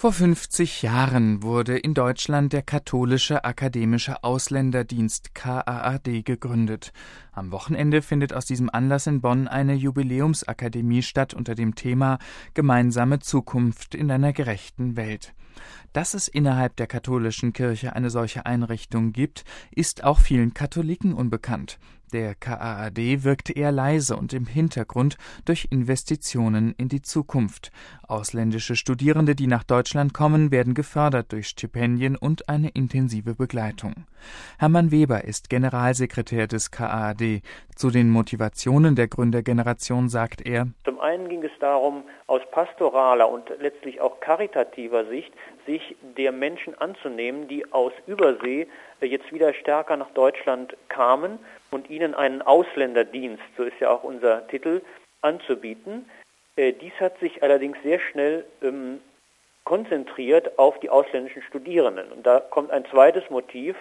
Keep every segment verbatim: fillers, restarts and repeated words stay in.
Vor fünfzig Jahren wurde in Deutschland der Katholische Akademische Ausländerdienst K A A D gegründet. Am Wochenende findet aus diesem Anlass in Bonn eine Jubiläumsakademie statt unter dem Thema »Gemeinsame Zukunft in einer gerechten Welt«. Dass es innerhalb der katholischen Kirche eine solche Einrichtung gibt, ist auch vielen Katholiken unbekannt. Der K A A D wirkt eher leise und im Hintergrund durch Investitionen in die Zukunft. Ausländische Studierende, die nach Deutschland kommen, werden gefördert durch Stipendien und eine intensive Begleitung. Hermann Weber ist Generalsekretär des K A A D. Zu den Motivationen der Gründergeneration sagt er: Zum einen ging es darum, aus pastoraler und letztlich auch karitativer Sicht sich der Menschen anzunehmen, die aus Übersee jetzt wieder stärker nach Deutschland kamen und ihnen einen Ausländerdienst, so ist ja auch unser Titel, anzubieten. Äh, dies hat sich allerdings sehr schnell ähm, konzentriert auf die ausländischen Studierenden. Und da kommt ein zweites Motiv.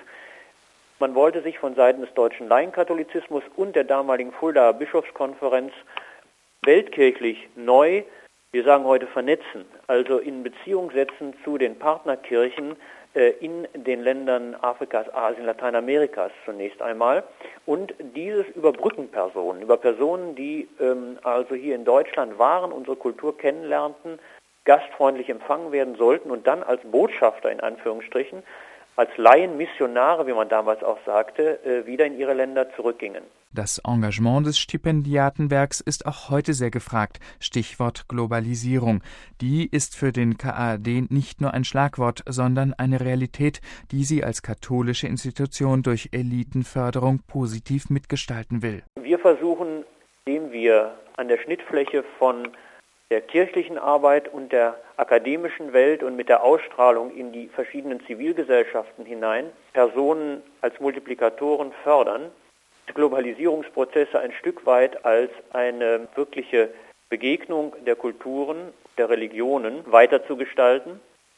Man wollte sich von Seiten des deutschen Laienkatholizismus und der damaligen Fuldaer Bischofskonferenz weltkirchlich neu, wir sagen heute vernetzen, also in Beziehung setzen zu den Partnerkirchen äh, in den Ländern Afrikas, Asien, Lateinamerikas zunächst einmal. Und dieses über Brückenpersonen, über Personen, die ähm, also hier in Deutschland waren, unsere Kultur kennenlernten, gastfreundlich empfangen werden sollten und dann als Botschafter in Anführungsstrichen, als Laien, Missionare, wie man damals auch sagte, äh, wieder in ihre Länder zurückgingen. Das Engagement des Stipendiatenwerks ist auch heute sehr gefragt. Stichwort Globalisierung. Die ist für den K A A D nicht nur ein Schlagwort, sondern eine Realität, die sie als katholische Institution durch Elitenförderung positiv mitgestalten will. Wir versuchen, indem wir an der Schnittfläche von der kirchlichen Arbeit und der akademischen Welt und mit der Ausstrahlung in die verschiedenen Zivilgesellschaften hinein Personen als Multiplikatoren fördern, Globalisierungsprozesse ein Stück weit als eine wirkliche Begegnung der Kulturen, der Religionen weiterzugestalten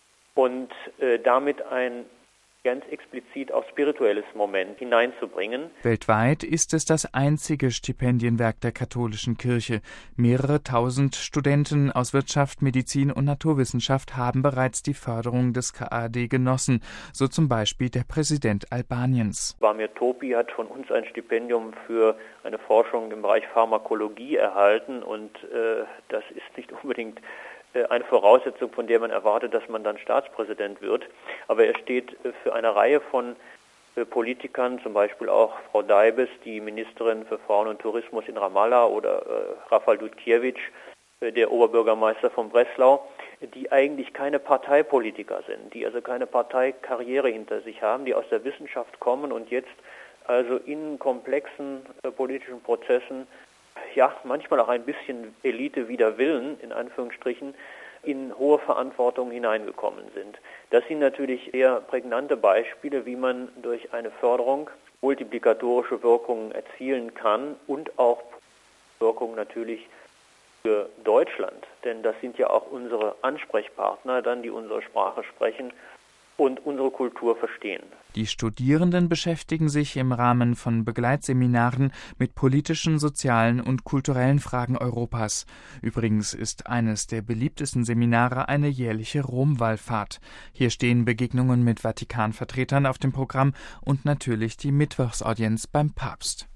und äh, damit ein ganz explizit auch spirituelles Moment hineinzubringen. Weltweit ist es das einzige Stipendienwerk der katholischen Kirche. Mehrere tausend Studenten aus Wirtschaft, Medizin und Naturwissenschaft haben bereits die Förderung des K A A D genossen, so zum Beispiel der Präsident Albaniens. Bamir Topi hat von uns ein Stipendium für eine Forschung im Bereich Pharmakologie erhalten und äh, das ist nicht unbedingt eine Voraussetzung, von der man erwartet, dass man dann Staatspräsident wird. Aber er steht für eine Reihe von Politikern, zum Beispiel auch Frau Deibes, die Ministerin für Frauen und Tourismus in Ramallah, oder äh, Rafal Dutkiewicz, äh, der Oberbürgermeister von Breslau, die eigentlich keine Parteipolitiker sind, die also keine Parteikarriere hinter sich haben, die aus der Wissenschaft kommen und jetzt also in komplexen äh, politischen Prozessen, ja, manchmal auch ein bisschen Elite wider Willen, in Anführungsstrichen, in hohe Verantwortung hineingekommen sind. Das sind natürlich sehr prägnante Beispiele, wie man durch eine Förderung multiplikatorische Wirkungen erzielen kann und auch Wirkungen natürlich für Deutschland. Denn das sind ja auch unsere Ansprechpartner, dann die unsere Sprache sprechen und unsere Kultur verstehen. Die Studierenden beschäftigen sich im Rahmen von Begleitseminaren mit politischen, sozialen und kulturellen Fragen Europas. Übrigens ist eines der beliebtesten Seminare eine jährliche Romwallfahrt. Hier stehen Begegnungen mit Vatikanvertretern auf dem Programm und natürlich die Mittwochsaudienz beim Papst.